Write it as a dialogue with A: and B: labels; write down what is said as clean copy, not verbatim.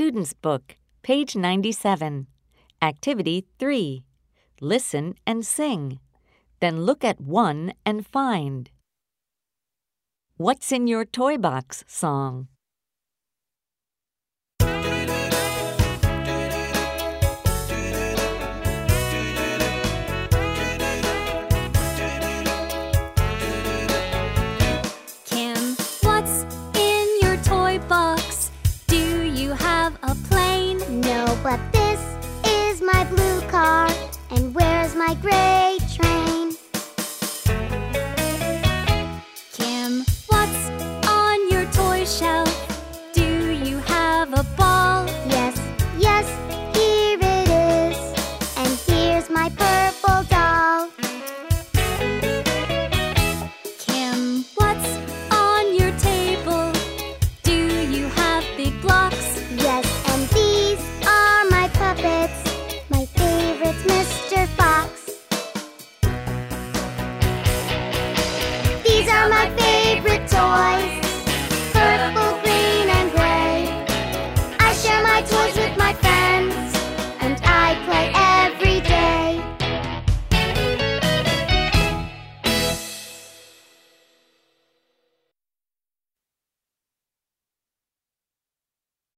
A: Student's Book, page 97. Activity 3. Listen and sing. Then look at 1 and find. What's in your toy box song?
B: Kim, what's in your toy box? Do you have a plane?
C: No, but this is my blue car. And where's my gray